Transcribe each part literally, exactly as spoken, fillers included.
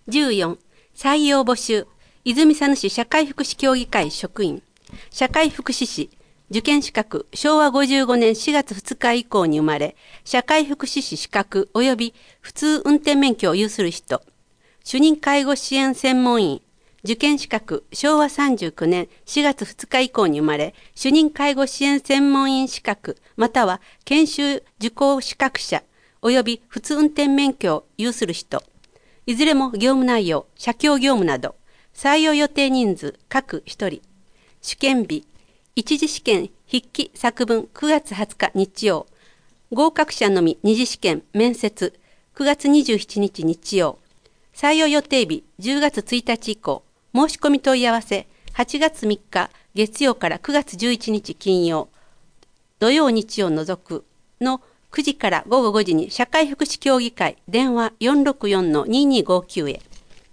じゅうよん、採用募集。泉佐野市社会福祉協議会職員。社会福祉士。受験資格、しょうわごじゅうごねんしがつふつか以降に生まれ、社会福祉士資格及び普通運転免許を有する人。主任介護支援専門員。受験資格、しょうわさんじゅうきゅうねんしがつふつか以降に生まれ、主任介護支援専門員資格、または研修受講資格者、及び普通運転免許を有する人。いずれも業務内容、社協業務など、採用予定人数、各ひとり。試験日、一次試験筆記作文くがつはつか日曜。合格者のみ二次試験面接くがつにじゅうしちにち日曜。採用予定日じゅうがつついたち以降。申し込み問い合わせはちがつみっか月曜からくがつじゅういちにち金曜。土曜日曜除くのくじからごごごじに社会福祉協議会電話 よんろくよんのににごきゅう へ。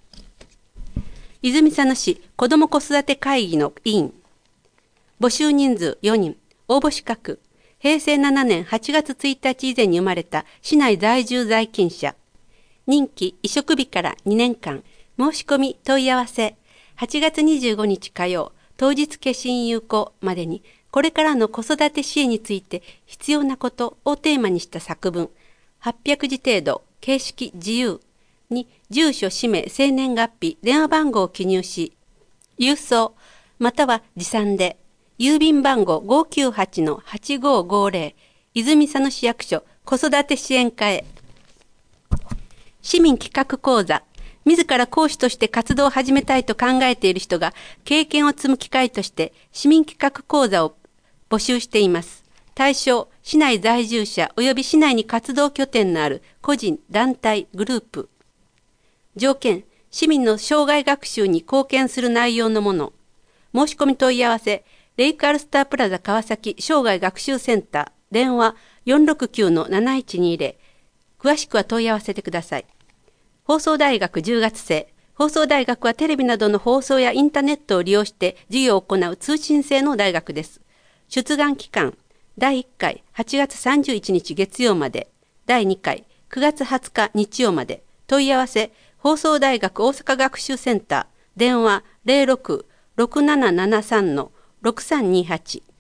泉佐野市子ども子育て会議の委員。募集人数よにん。応募資格。へいせいななねんはちがつついたち以前に生まれた市内在住在勤者。任期移植日からにねんかん。申し込み問い合わせ。はちがつにじゅうごにち火曜。当日消印有効までにこれからの子育て支援について必要なことをテーマにした作文。はっぴゃくじ程度。形式自由。に住所、氏名、生年月日、電話番号を記入し、郵送または持参で。郵便番号 ごきゅうはちのはちごごぜろ 泉佐野市役所子育て支援課へ。市民企画講座。自ら講師として活動を始めたいと考えている人が経験を積む機会として市民企画講座を募集しています。対象、市内在住者及び市内に活動拠点のある個人、団体、グループ。条件、市民の生涯学習に貢献する内容のもの。申し込み問い合わせ、レイクアルスタープラザ川崎生涯学習センター、電話 よんろくきゅうのなないちにぜろ。詳しくは問い合わせてください。放送大学じゅうがつ生。放送大学はテレビなどの放送やインターネットを利用して授業を行う通信制の大学です。出願期間、だいいっかいはちがつさんじゅういちにち月曜まで、だいにかいくがつはつか日曜まで。問い合わせ、放送大学大阪学習センター、電話 ゼロろく ろくななななさんのろくさんにはち。